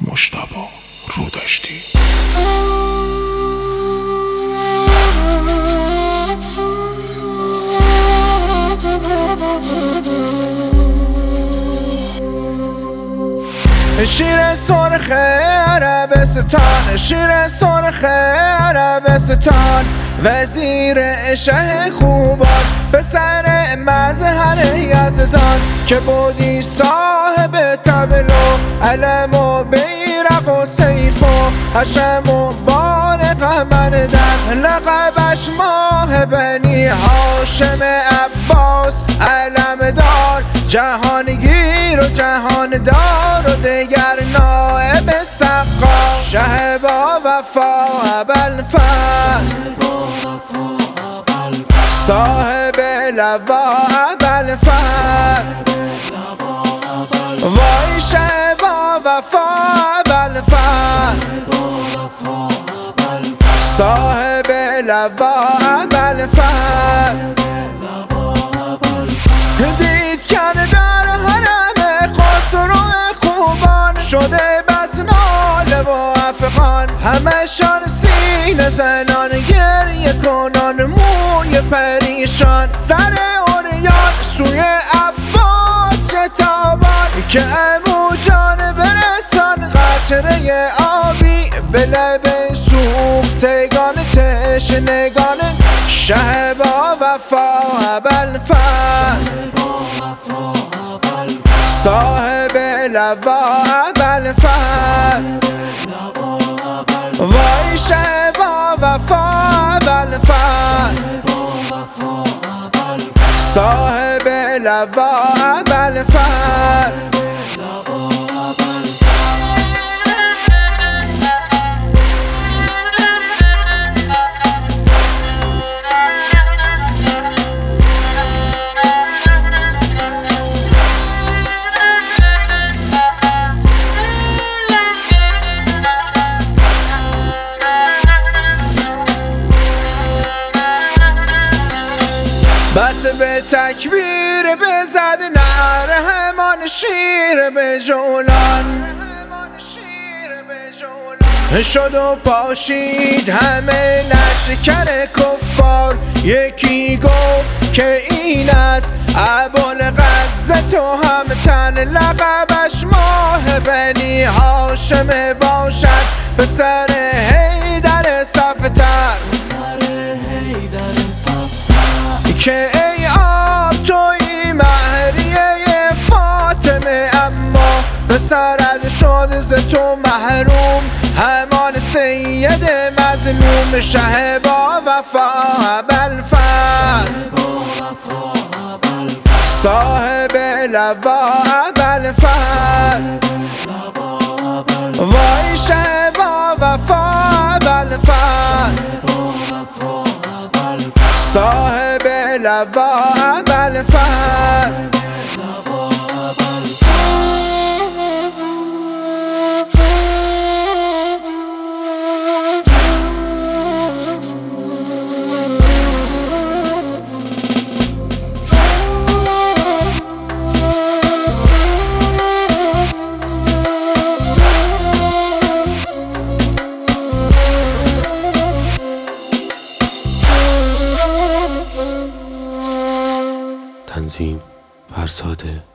مجتبی روداشتی. شیر سرخ عربستان، شیر سرخ عربستان، وزیر شه خوبان، پسر مظهر یزدان، که بودی صاحب طبل و علم و بیرق و سیف و حشم و بارق مندن. لقبش ماه بنی هاشم عباس علم دار، جهانگیر و جهاندار و دگر نائب سقا، شه با وفا ابوالفضل، صاحب لوا ابوالفضل، وای شه با وفا ابوالفضل، صاحب لوا ابوالفضل. دید کرد در حرم خسرو خوبان، شده بس ناله و افغان، همشان سینه زنان گریه کنان، موی پریشان، سر اوریان سوی عباس شتابان، که امو جان برسان قطره آبی به لب سوختگان تشنگان، شه با وفا ابوالفضل، صاحب لوا ابوالفضل، وای شه با وفا ابوالفضل، صاحب لوا ابوالفضل. بس به تکبیر بزد نعر همان شیر به جولان، شد و پاشید همه لشکر کفار، یکی گفت که این است ابوالغز تو همتن، لقبش ماه بنی هاشم باشد، پسر حیدر صفتر، که ای آب توی مهریه فاطمه، اما پسرت شد ز تو محروم، همان سید مظلوم، شه با وفا ابوالفضل، صاحب لوا ابوالفضل، وای شه با وفا ابوالفضل، صاحب لوا ابوالفضل. تنظیم فرزاده